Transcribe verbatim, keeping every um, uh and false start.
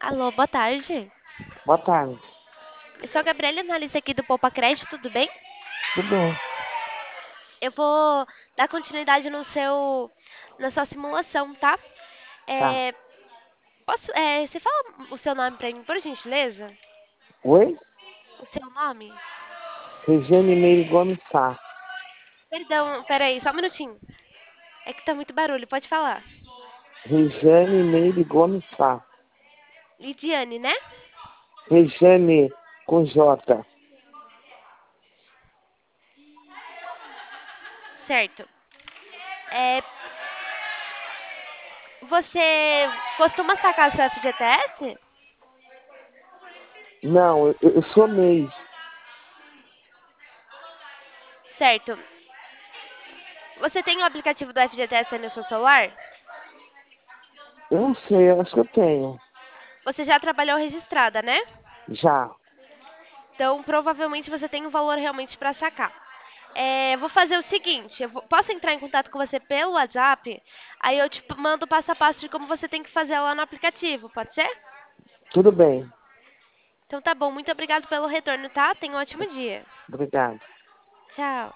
Alô, boa tarde. Boa tarde. Eu sou a Gabriela, analista aqui do Poupa Crédito, tudo bem? Tudo bem? Eu vou dar continuidade no seu, na sua simulação, tá? Tá. É, posso, é, você fala o seu nome pra mim, por gentileza? Oi? O seu nome? Regiane Meire Gomes Sá. Perdão, peraí, só um minutinho. É que tá muito barulho, pode falar. Regiane Meire Gomes Sá. Lidiane, né? Regiane com J. Certo. É, você costuma sacar seu F G T S? Não, eu, eu sou MEI. Certo. Você tem o aplicativo do F G T S aí no seu celular? Eu não sei, eu acho que eu tenho. Você já trabalhou registrada, né? Já. Então, provavelmente você tem um valor realmente para sacar. É, vou fazer o seguinte, eu vou- posso entrar em contato com você pelo WhatsApp? Aí eu te p- mando o passo a passo de como você tem que fazer lá no aplicativo, pode ser? Tudo bem. Então tá bom, muito obrigado pelo retorno, tá? Tenha um ótimo dia. Obrigado. Tchau.